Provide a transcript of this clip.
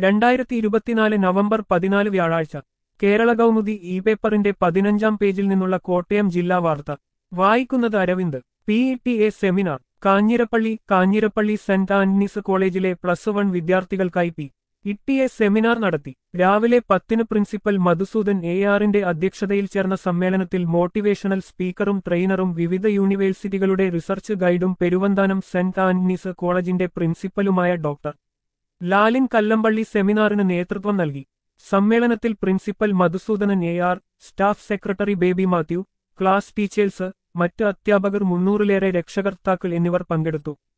2024 November 14 വ്യാഴാഴ്ച Kerala Kaumudi E പേപ്പറിന്റെ 15-ാം പേജിൽ നിന്നുള്ള കോട്ടയം ജില്ലാ വാർത്ത വായിക്കുന്നത് Aravind. PETA seminar Kanjirappally saint Antony's കോളേജിലെ +1 വിദ്യാർത്ഥികൾക്കായി PETA സെമിനാർ നടത്തി. രാവിലെ 10-ന് പ്രിൻസിപ്പൽ മധുസൂദൻ ARന്റെ അധ്യക്ഷതയിൽ ചേർന്ന സമ്മേളനത്തിൽ മോട്ടിവേഷണൽ സ്പീക്കറും ട്രെയിനറും വിവിധ യൂണിവേഴ്സിറ്റികളുടെ റിസർച്ച് ഗൈഡും പെരുവന്താനം സെന്റ് ആന്റണീസ് കോളേജിന്റെ പ്രിൻസിപ്പലുമായ ഡോക്ടർ ലാലിൻ കല്ലമ്പള്ളി സെമിനാറിന് നേതൃത്വം നൽകി. സമ്മേളനത്തിൽ principal Madhusoodanan AR, staff secretary Baby Mathew, class teachers, മറ്റ് അധ്യാപകർ, 300-ലേറെ രക്ഷകർത്താക്കൾ എന്നിവർ പങ്കെടുത്തു.